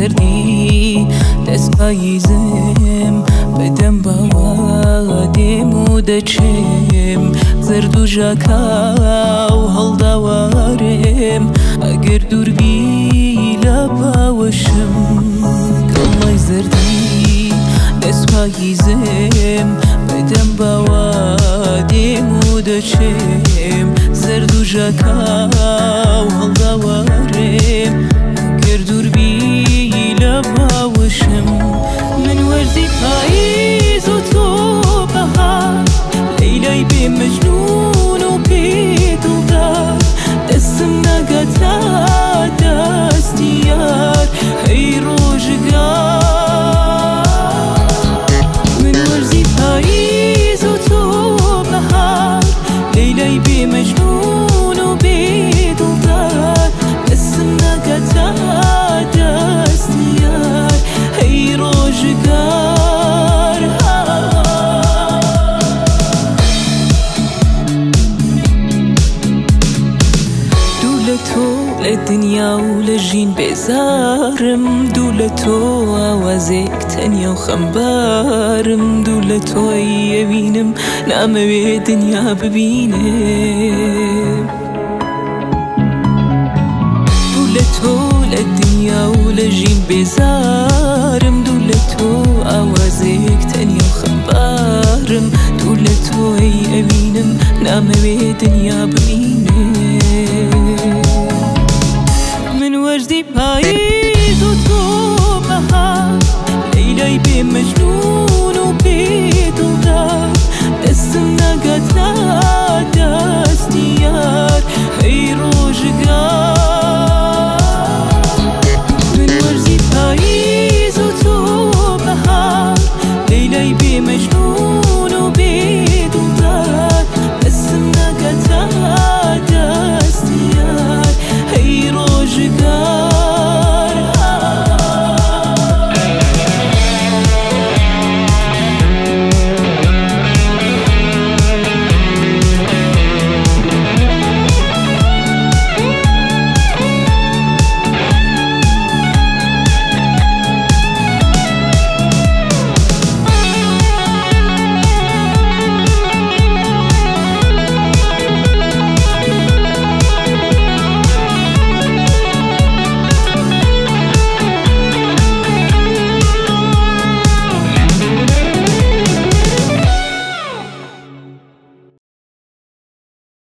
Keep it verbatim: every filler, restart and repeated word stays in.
زردی دست پاییزم بدم باوا دێم و دەچێم زرد و ژاکاو هەڵداوارێم ئەگەر دووربی لە باوەشم کەڵای زردی دەست پاییزم بدم باوا دێم و دەچێم زرد و ژاکاو هەڵداوارێم ئەگەر دووربی لە باوەشم من وەرزی پاییز و تۆ بەهار لەیلای بێ مەجنون و پێ دڵدار دەستم نەگەتا دەستی یار هەی ڕۆژگار من وەرزی پاییز و تۆ بەهار لەیلای بێ مەجنون و بێ دڵدار دەستم نەگەتا دەستی یار هەی ڕۆژگار دوو لە تۆ لە دنیا و لە ژین بێزارم دوو لە تۆ ئاوازێک تەنیا و خەمبارم دوو لە تۆی ئەوینم نامەوێ دنیا ببینم دوو لە تۆ لە دنیا و لە ژین بێزارم دوو لە تۆ ئاوازێک تەنیا و خەمبارم دوو لە تۆی ئەوینم نامەوێ دنیا ببینم من وەرزی پاییز و تۆ بەهار لەیلای بێ مەجنون و بێ دڵدار دەستم نەگەتا دەستی یار هەی ڕۆژگار من وەرزی پاییز و تۆ بەهار لەیلای بێ مەجنون و بێ دڵدار دەستم نەگەتا